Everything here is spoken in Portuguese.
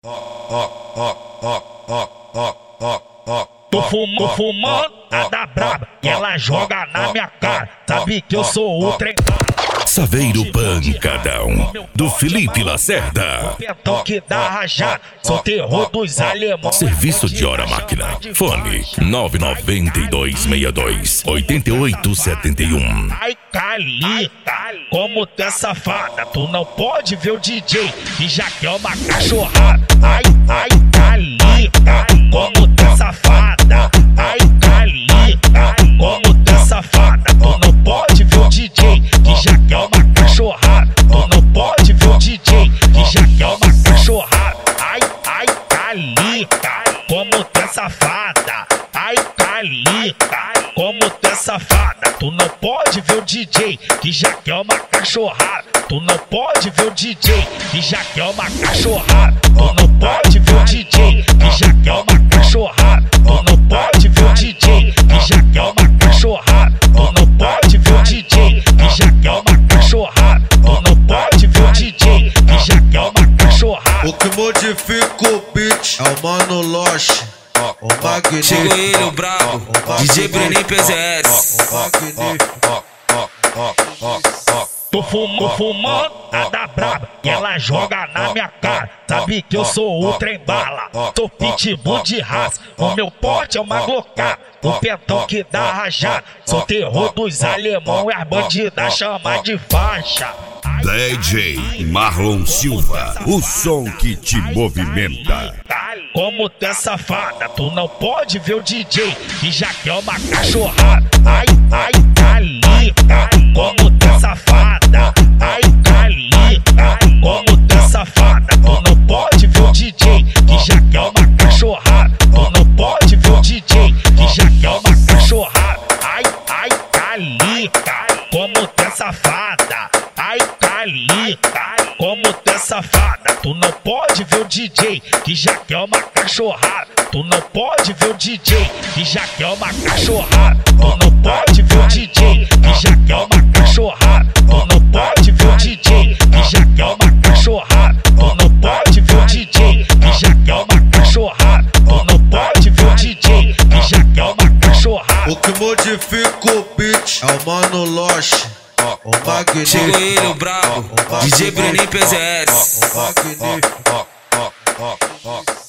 Tô fumando a da braba e ela joga na minha cara. Sabe que eu sou o trem. Saveiro Pancadão, do Felipe Lacerda. Pentão que dá rajada, sou terror dos alemães. Serviço de hora máquina. Fone 99262-8871. Ai, Cali, como tu é safada, tu não pode ver o DJ que já quer uma cachorrada. Ai, Cali, como tu é safada. Ai, Cali, como tu é safada, tu não pode ver o DJ que já quer uma cachorrada. Tu não pode ver o DJ que já quer uma cachorrada. Ai, Cali, como tu é safada. Ai, Cali, como tu é safada. Tu não pode ver o DJ que já quer uma cachorrada. Tu não pode ver o DJ que já quer uma cachorrada. Tu não pode ver o DJ que já quer uma cachorrada. Tu não pode ver o DJ que já quer uma cachorrada. Tu não pode ver o DJ que já quer uma cachorrada. Tu não pode ver o DJ que já quer uma cachorrada. O que modifica o beat é o Mano Loche, o Magnífico. Chegou ele, o brabo, DJ Breninho PZS. Tô fumando a da braba e ela joga na minha cara. Sabe que eu sou o trem bala, tô pitbull de raça. O meu porte é uma glocada, o pentão que dá rajada. Sou terror dos alemães e as bandidas chamam de faixa. DJ Marlon Silva, o som que te movimenta. Como tu é safada, tu não pode ver o DJ que já quer uma cachorrada. Ai, Cali, como tu é safada. Ai, Cali, como tu é safada. Tu não pode ver o DJ que já quer uma cachorrada. Tu não pode ver o DJ que já quer uma cachorrada. Ai, Cali, como tu é safada. Ai, Cali, como tu é safada. Tu não pode ver o DJ que já quer uma cachorrada. Tu não pode ver o DJ que já quer uma cachorrada. Tu não pode ver o DJ que já quer uma cachorrada. Tu não pode ver o DJ que já quer uma cachorrada. Tu não pode ver o DJ que já quer uma cachorrada. Tu não pode ver o DJ que já quer uma cachorrada. O que modifica o beat é o Mano Loche, o Magnífico. Chegou ele, o brabo, DJ Breninho PZS. O Magnífico.